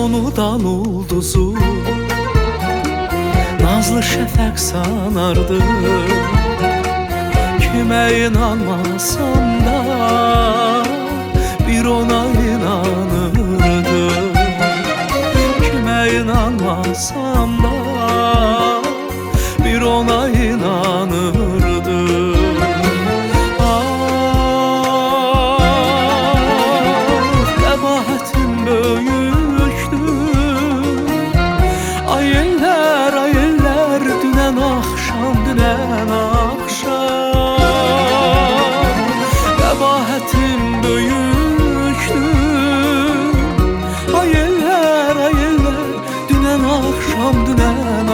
sonudan ulduzu nazlı şəfəq sanardı. Kimə inanmasam da bir ona inanırdı. Kimə inanmasam da bir ona inanırdı. Qəbaətim böyükdür. Ay eller, dünən axşam, dünən axşam. Qəbaətim böyükdür. Ay eller, dünən axşam, dünən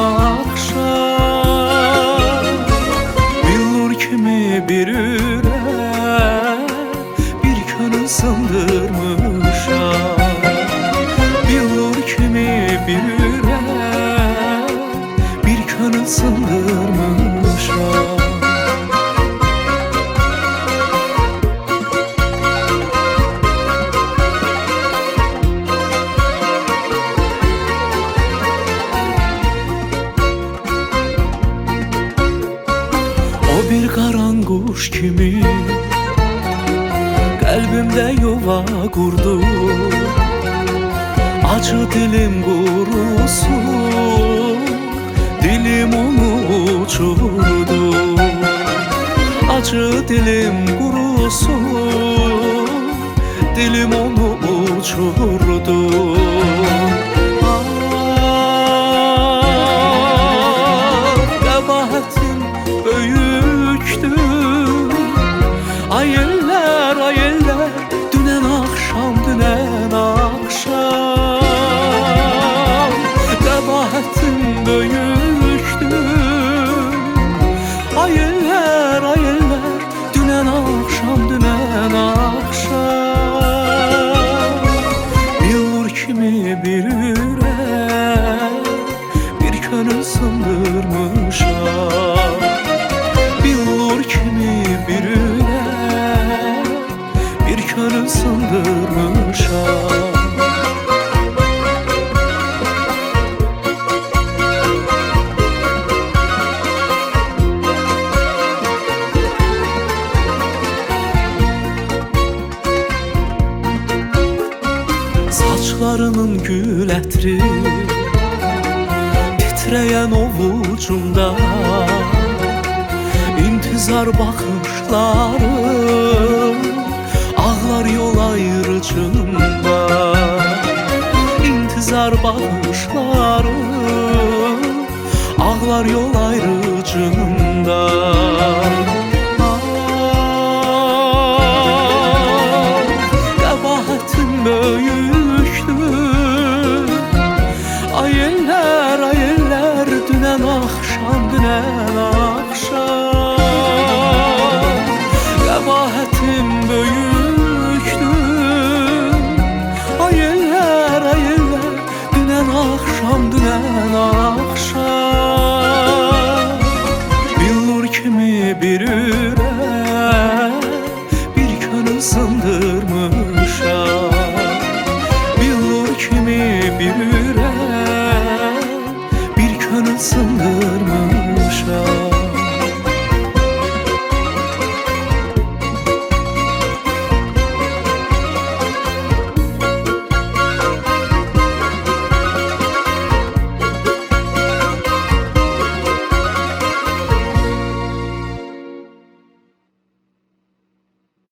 axşam. Billur kimi bir ürək, bir könül sındırmışam. Billur kimi bir ürək, bir könül sındırmışam. O bir qaranquş kimi qəlbimdə yuva qurdu. Acı dilim qurusun, dilim onu uçurdu. Acı dilim qurusun, dilim onu uçurdu. Qəbaətim böyükdür. Ay eller, dünən axşam, dünən axşam. Qəbaətim böyükdür. Ay eller, dünən axşam, dünən axşam. Billur kimi bir ürək, bir könül sındırmışam. Billur kimi bir ürək, bir könül sındırmışam. Saçlarının gül ətri titrəyən ovucumda, intizar baxışları ağlar yol ayrıcında. İntizar baxışları ağlar yol ayrıcında. Qəbaətim böyükdür. Ay eller, dünən axşam, dünən axşam. Qəbaətim böyükdür. Ay eller, dünən axşam, dünən axşam. Billur kimi bir ürək, bir könül sındırmışam. Billur kimi bir ürək, bir könül sındırmışam.